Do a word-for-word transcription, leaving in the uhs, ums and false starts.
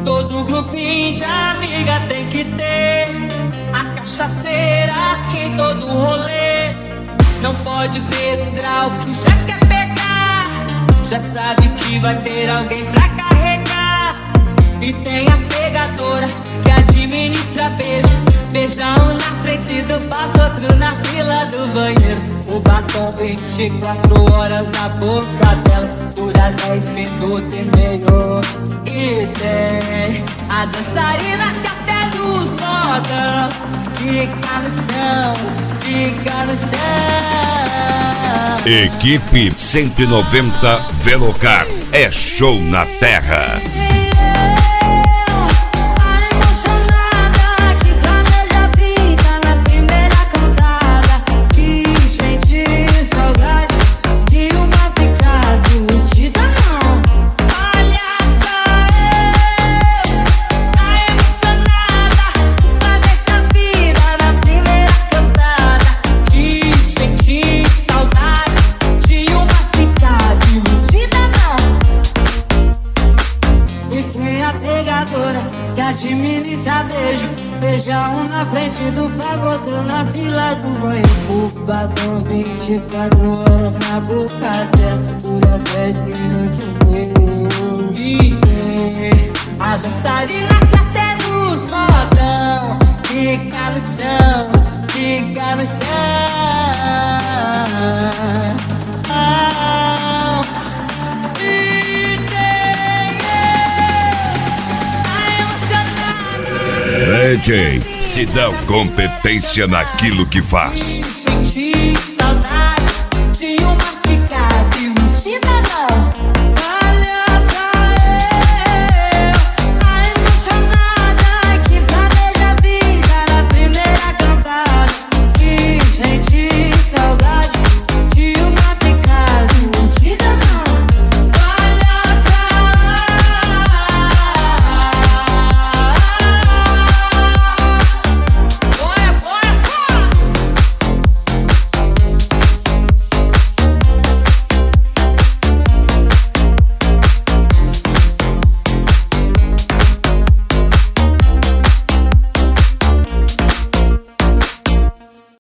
Todo grupinho de amiga tem que ter a cachaceira que em todo rolê não pode ver um grau que já quer pegar. Já sabe que vai ter alguém pra carregar. E tem a pegadora que administra beijo. Beija um na frente do papo, outro na fila do banheiro. O batom vinte e quatro horas na boca dela, dura dez minutos e meio. E tem a dançarina que até nos moda, fica no chão, fica no chão. Equipe cento e noventa Velocar, é show na terra. Que administra beijo. Beija um na frente do pago, outro na fila do banheiro. O batom vinte e quatro horas na boca dela, dura dez minutos e meio. E tem a dançarina que até nos modão, fica no chão, fica no chão. D J, se dá competência naquilo que faz.